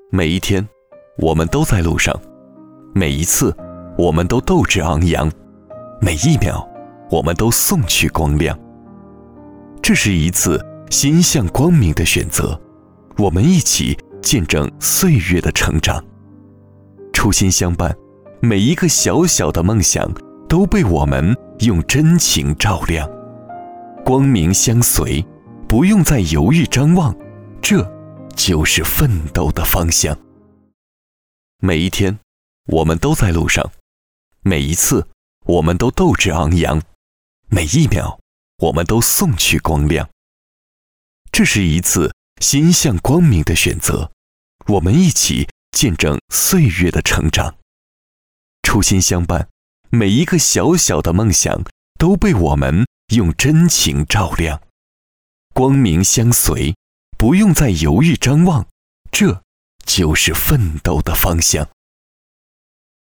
每一天，我们都在路上；每一次，我们都斗志昂扬；每一秒，我们都送去光亮。这是一次心向光明的选择，我们一起见证岁月的成长。初心相伴，每一个小小的梦想都被我们用真情照亮。光明相随，不用再犹豫张望，这就是奋斗的方向。每一天，我们都在路上；每一次，我们都斗志昂扬；每一秒，我们都送去光亮。这是一次心向光明的选择，我们一起见证岁月的成长。初心相伴，每一个小小的梦想都被我们用真情照亮。光明相随，不用再犹豫张望，这就是奋斗的方向。